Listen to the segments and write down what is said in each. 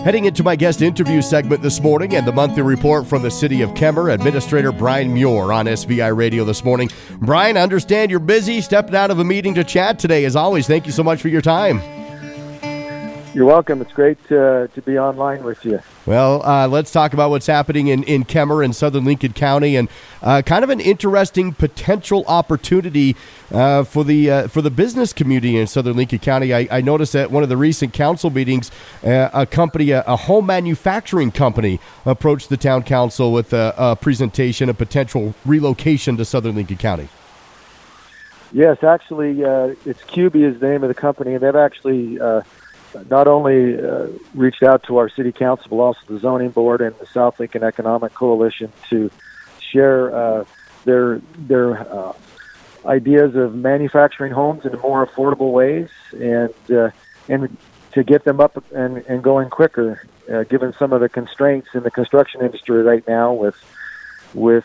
Heading into my guest interview segment this morning and the monthly report from the city of Kemmer, Administrator Brian Muir on SVI Radio this morning. Brian, I understand you're busy, stepping out of a meeting to chat today. As always, thank you so much for your time. You're welcome. It's great to be online with you. Well, let's talk about what's happening in Kemmer in southern Lincoln County, and kind of an interesting potential opportunity for the business community in southern Lincoln County. I noticed at one of the recent council meetings, a home manufacturing company, approached the town council with a presentation of potential relocation to southern Lincoln County. Yes, actually, it's QB is the name of the company, and they've actually not only reached out to our city council, but also the zoning board and the South Lincoln Economic Coalition to share their ideas of manufacturing homes in more affordable ways and to get them up and going quicker, given some of the constraints in the construction industry right now with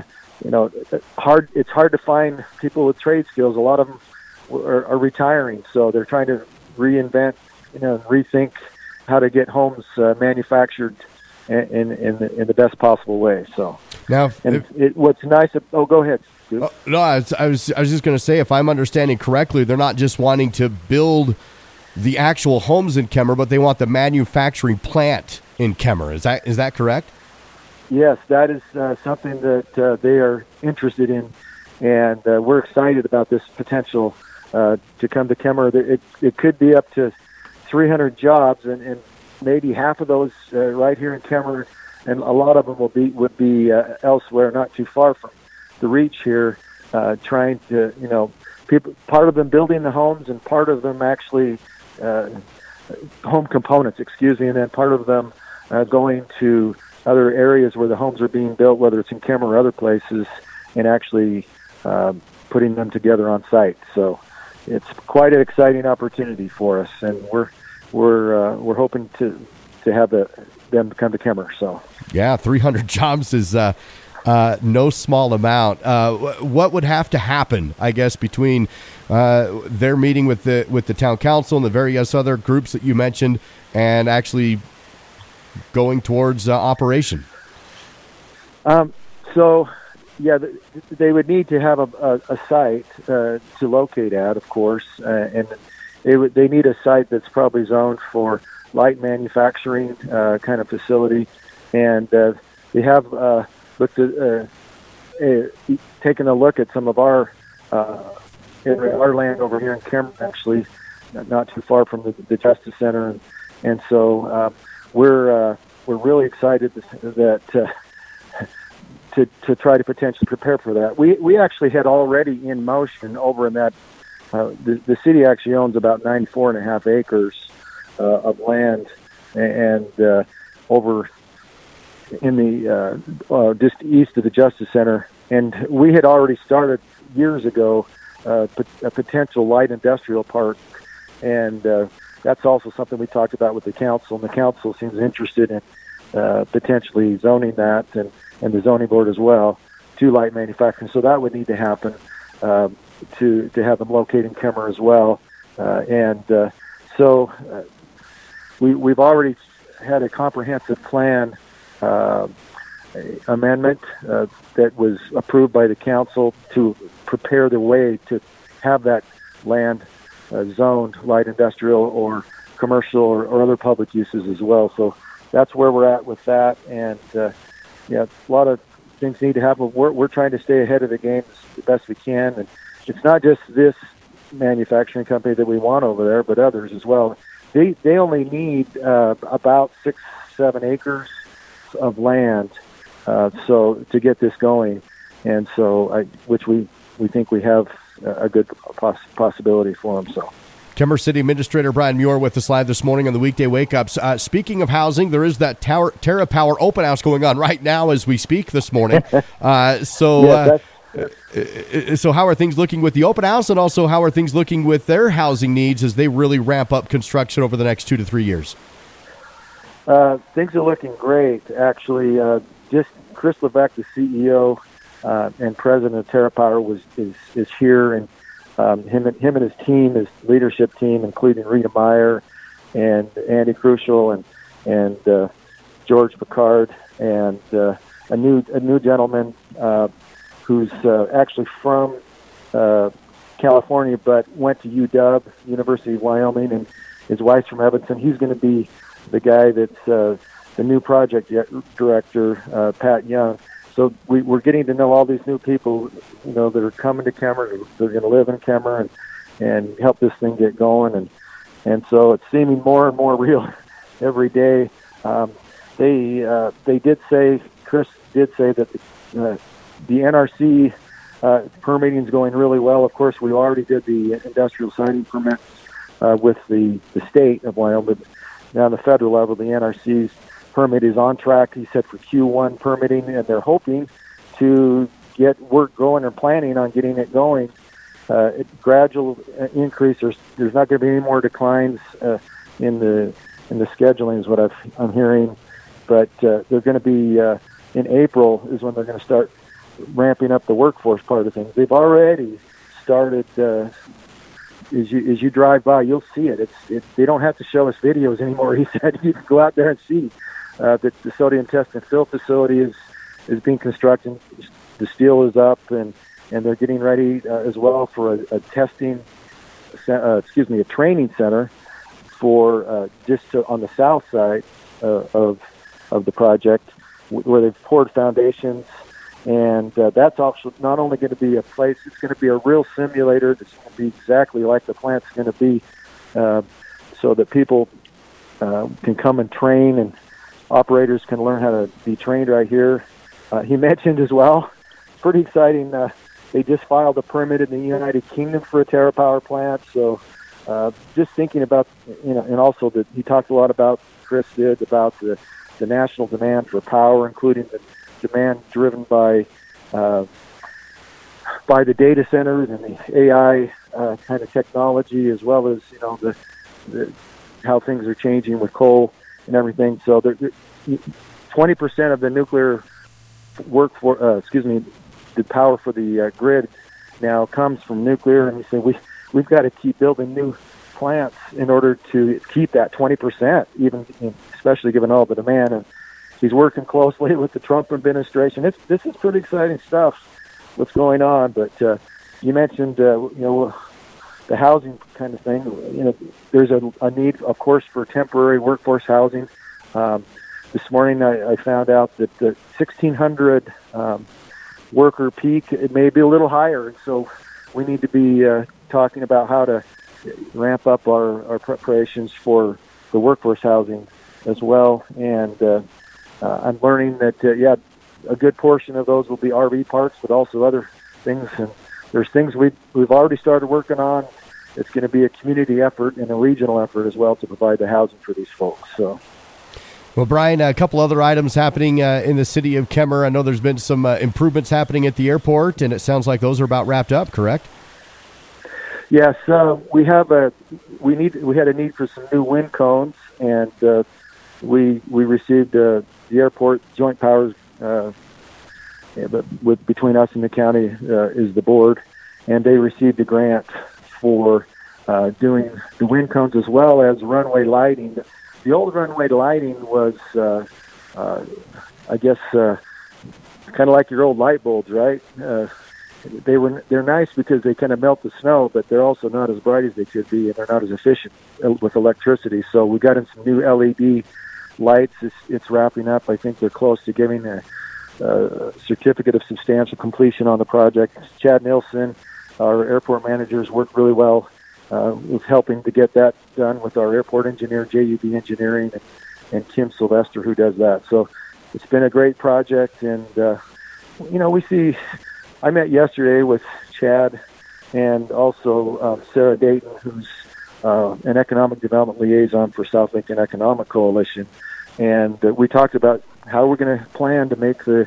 it's hard to find people with trade skills. A lot of them are retiring, so they're trying to reinvent, rethink how to get homes manufactured in the best possible way. So now, what's nice? Go ahead. No, I was just going to say, if I'm understanding correctly, they're not just wanting to build the actual homes in Kemmer, but they want the manufacturing plant in Kemmer. Is that correct? Yes, that is something that they are interested in, and we're excited about this potential to come to Kemmer. It could be up to 300 jobs, and maybe half of those right here in Kemmer, and a lot of them would be elsewhere, not too far from the reach here. Trying to, people, part of them building the homes, and part of them actually home components, and then part of them going to other areas where the homes are being built, whether it's in Kemmer or other places, and actually putting them together on site. So it's quite an exciting opportunity for us, and we're hoping to have them come to Kemmer. So yeah, 300 jobs is no small amount. What would have to happen, I guess, between their meeting with the town council and the various other groups that you mentioned, and actually going towards operation? They would need to have a site to locate at, of course, and they need a site that's probably zoned for light manufacturing kind of facility, and they have looked at taken a look at some of our land over here in Kemmer, actually, not too far from the Justice Center, and so we're really excited that to try to potentially prepare for that. We actually had already in motion over in that the city actually owns about 94.5 acres of land, and over in the just east of the Justice Center, and we had already started years ago a potential light industrial park, and that's also something we talked about with the council, and the council seems interested in potentially zoning that, and the zoning board as well, to light manufacturing. So that would need to happen to have them locate in Kemmer as well. So we've already had a comprehensive plan amendment that was approved by the council to prepare the way to have that land zoned light industrial or commercial or other public uses as well. So that's where we're at with that. And a lot of things need to happen. We're trying to stay ahead of the game as best we can. And it's not just this manufacturing company that we want over there, but others as well. They only need about 6-7 acres of land so to get this going. And so which we think we have a good possibility for them. So Kemmer City Administrator Brian Muir with us live this morning on the Weekday Wake Ups. Speaking of housing, there is that TerraPower open house going on right now as we speak this morning. So how are things looking with the open house, and also how are things looking with their housing needs as they really ramp up construction over the next 2 to 3 years? Things are looking great, actually. Just Chris Levesque, the CEO and president of TerraPower, is here, and him and his team, his leadership team, including Rita Meyer and Andy Crucial, and and George Picard, and a new gentleman who's actually from California, but went to UW, University of Wyoming, and his wife's from Evanston. He's going to be the guy that's the new project director, Pat Young. So we're getting to know all these new people, that are coming to Kemmer. They're going to live in Kemmer and help this thing get going. And so it's seeming more and more real every day. They did say, Chris did say that the NRC permitting is going really well. Of course, we already did the industrial siting permit with the state of Wyoming. Now on the federal level, the NRC's permit is on track, he said, for Q1 permitting, and they're hoping to get work going or planning on getting it going. Gradual increase. There's not going to be any more declines in the scheduling, is what I'm hearing. But they're going to be in April is when they're going to start ramping up the workforce part of things. They've already started. As you drive by, you'll see it. They don't have to show us videos anymore. He said you can go out there and see that the sodium test and fill facility is being constructed. The steel is up, and they're getting ready as well for a training center for just on the south side of the project, where they've poured foundations. And that's also not only going to be a place, it's going to be a real simulator that's going to be exactly like the plant's going to be, so that people can come and train, and operators can learn how to be trained right here. He mentioned as well, pretty exciting, they just filed a permit in the United Kingdom for a TerraPower plant. So just thinking about, and also that he talked a lot about, Chris did, about the national demand for power, including the demand driven by the data centers and the AI kind of technology, as well as the how things are changing with coal and everything. So 20% of the nuclear the power for the grid now comes from nuclear, and he said we've got to keep building new plants in order to keep that 20%, even especially given all the demand. And he's working closely with the Trump administration. This is pretty exciting stuff, what's going on. But you mentioned, the housing kind of thing. There's a need, of course, for temporary workforce housing. This morning I found out that the 1,600 worker peak, it may be a little higher. And so we need to be talking about how to ramp up our preparations for the workforce housing as well. And I'm learning that, a good portion of those will be RV parks, but also other things. And there's things we've already started working on. It's going to be a community effort and a regional effort as well to provide the housing for these folks. So. Well, Brian, a couple other items happening in the city of Kemmer. I know there's been some improvements happening at the airport, and it sounds like those are about wrapped up, correct? Yes, we had a need for some new wind cones, and we received the airport joint powers, between us and the county is the board, and they received a grant for doing the wind cones as well as runway lighting. The old runway lighting was, I guess, kind of like your old light bulbs, right? They're nice because they kind of melt the snow, but they're also not as bright as they could be, and they're not as efficient with electricity. So we got in some new LED lights. It's wrapping up. I think they're close to giving a certificate of substantial completion on the project. Chad Nilsson, our airport managers, worked really well with helping to get that done with our airport engineer, JUB Engineering, and Kim Sylvester, who does that. So it's been a great project, and we see. I met yesterday with Chad and also Sarah Dayton, who's an economic development liaison for South Lincoln Economic Coalition, and we talked about how we're going to plan to make the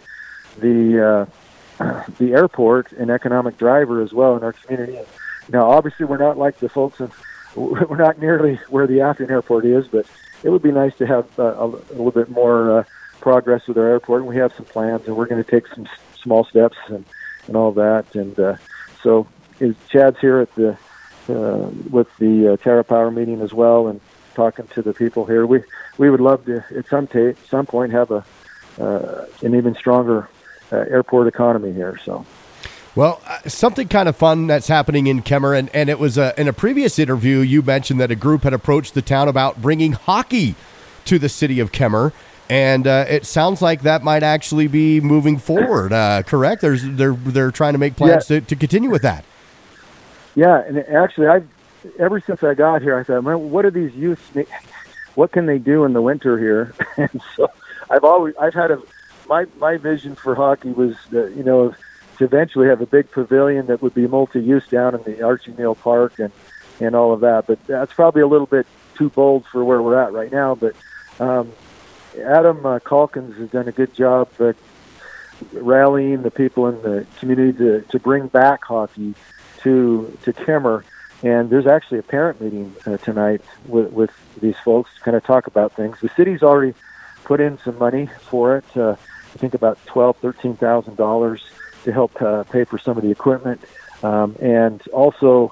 airport an economic driver as well in our community. Now, obviously, we're not like the folks, we're not nearly where the Afton Airport is, but it would be nice to have a little bit more progress with our airport. And we have some plans, and we're going to take some small steps and all that. And so Chad's here at with the TerraPower meeting as well, and talking to the people here. We would love to at some point have an even stronger airport economy here. So. Well, something kind of fun that's happening in Kemmer, and it was in a previous interview you mentioned that a group had approached the town about bringing hockey to the city of Kemmer, and it sounds like that might actually be moving forward. Correct? They're trying to make plans to continue with that. Yeah, and actually, ever since I got here, I thought, man, what are these youth? What can they do in the winter here? And so I've had my vision for hockey was to eventually have a big pavilion that would be multi-use down in the Archie Neal Park and all of that. But that's probably a little bit too bold for where we're at right now. But Adam Calkins has done a good job rallying the people in the community to bring back hockey to Kemmer. And there's actually a parent meeting tonight with these folks to kind of talk about things. The city's already put in some money for it. I think about $12,000-$13,000 to help pay for some of the equipment, and also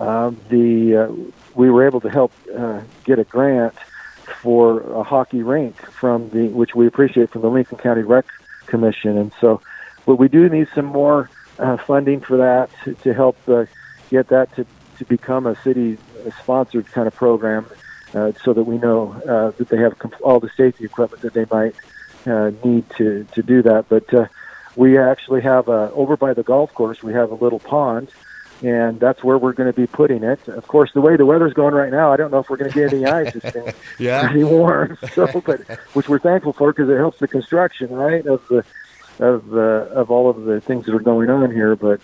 we were able to help get a grant for a hockey rink which we appreciate, from the Lincoln County Rec Commission. And so, but we do need some more funding for that to help get that to become a city-sponsored kind of program, so that we know that they have all the safety equipment that they might need to do that. But we actually have over by the golf course, we have a little pond, and that's where we're going to be putting it. Of course, the way the weather's going right now, I don't know if we're going to get any ice. It's been pretty warm, which we're thankful for, because it helps the construction, right, of all of the things that are going on here. But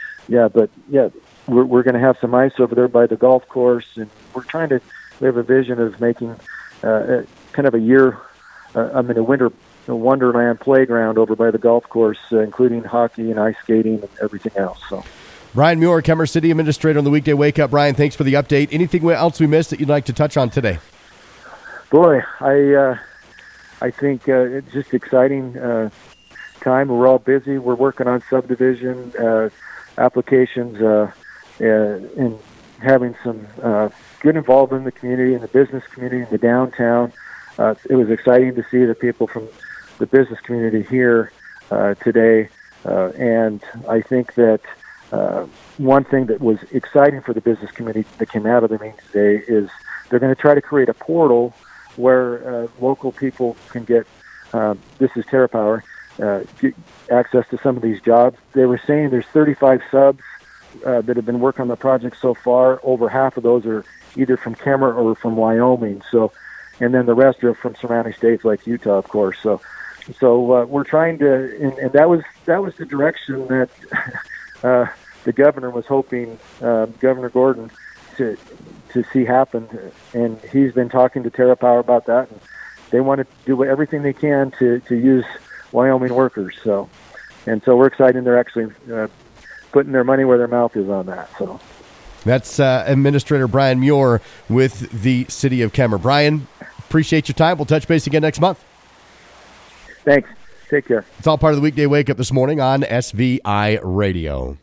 we're going to have some ice over there by the golf course, and we have a vision of making kind of a winter Wonderland playground over by the golf course, including hockey and ice skating and everything else. So, Brian Muir, Kemmer City Administrator on the Weekday Wake Up. Brian, thanks for the update. Anything else we missed that you'd like to touch on today? Boy, I think it's just exciting time. We're all busy. We're working on subdivision applications and having some good involvement in the community, in the business community, in the downtown. It was exciting to see the people from the business community here today, and I think that one thing that was exciting for the business community that came out of the meeting today is they're going to try to create a portal where local people can get, this is TerraPower, get access to some of these jobs. They were saying there's 35 subs that have been working on the project so far. Over half of those are either from Kemmer or from Wyoming. So, and then the rest are from surrounding states like Utah, of course. So we're trying to, and that was the direction that the governor was hoping, Governor Gordon, to see happen. And he's been talking to TerraPower about that, and they want to do everything they can to use Wyoming workers. So we're excited. They're actually putting their money where their mouth is on that. So that's Administrator Brian Muir with the City of Kemmer. Brian, appreciate your time. We'll touch base again next month. Thanks. Take care. It's all part of the Weekday Wake Up this morning on SVI Radio.